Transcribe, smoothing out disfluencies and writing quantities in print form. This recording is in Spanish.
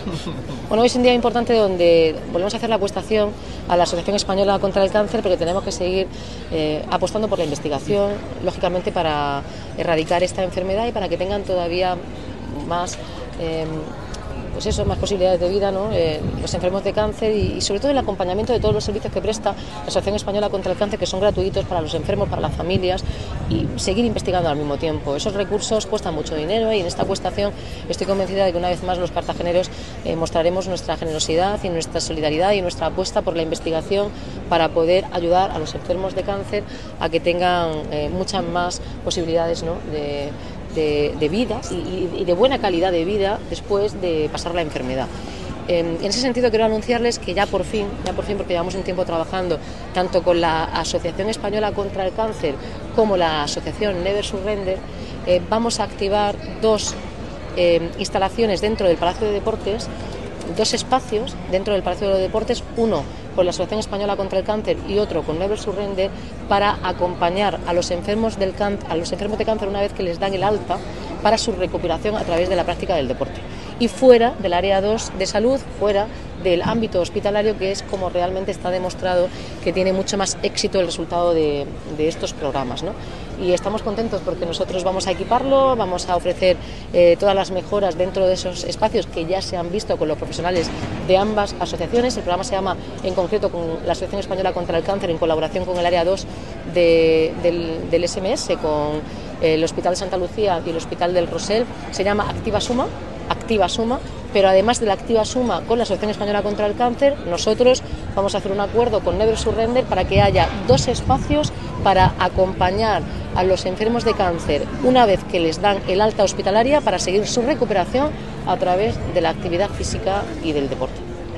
Bueno, hoy es un día importante donde volvemos a hacer la acuestación a la Asociación Española contra el Cáncer, pero tenemos que seguir apostando por la investigación, lógicamente para erradicar esta enfermedad y para que tengan todavía más más posibilidades de vida, ¿no? Los enfermos de cáncer y sobre todo el acompañamiento de todos los servicios que presta la Asociación Española contra el Cáncer, que son gratuitos para los enfermos, para las familias, y seguir investigando al mismo tiempo. Esos recursos cuestan mucho dinero y en esta acuestación estoy convencida de que una vez más los cartageneros mostraremos nuestra generosidad y nuestra solidaridad y nuestra apuesta por la investigación para poder ayudar a los enfermos de cáncer a que tengan muchas más posibilidades, ¿no?, de vida y de buena calidad de vida después de pasar la enfermedad. En ese sentido quiero anunciarles que ya por fin, porque llevamos un tiempo trabajando tanto con la Asociación Española contra el Cáncer como la Asociación Never Surrender, vamos a activar dos instalaciones dentro del Palacio de Deportes, dos espacios dentro del Palacio de Deportes, uno con la Asociación Española contra el Cáncer y otro con Never Surrender, para acompañar a los enfermos de cáncer una vez que les dan el alta para su recuperación a través de la práctica del deporte. Y fuera del área 2 de salud, fuera del ámbito hospitalario, que es como realmente está demostrado que tiene mucho más éxito el resultado de estos programas, ¿no? Y estamos contentos porque nosotros vamos a equiparlo, vamos a ofrecer todas las mejoras dentro de esos espacios que ya se han visto con los profesionales de ambas asociaciones. El programa se llama, en concreto, con la Asociación Española contra el Cáncer, en colaboración con el área 2 del SMS, con el Hospital de Santa Lucía y el Hospital del Rosell, se llama Activa Suma, pero además de la Activa Suma con la Asociación Española contra el Cáncer, nosotros vamos a hacer un acuerdo con Never Surrender para que haya dos espacios para acompañar a los enfermos de cáncer una vez que les dan el alta hospitalaria para seguir su recuperación a través de la actividad física y del deporte.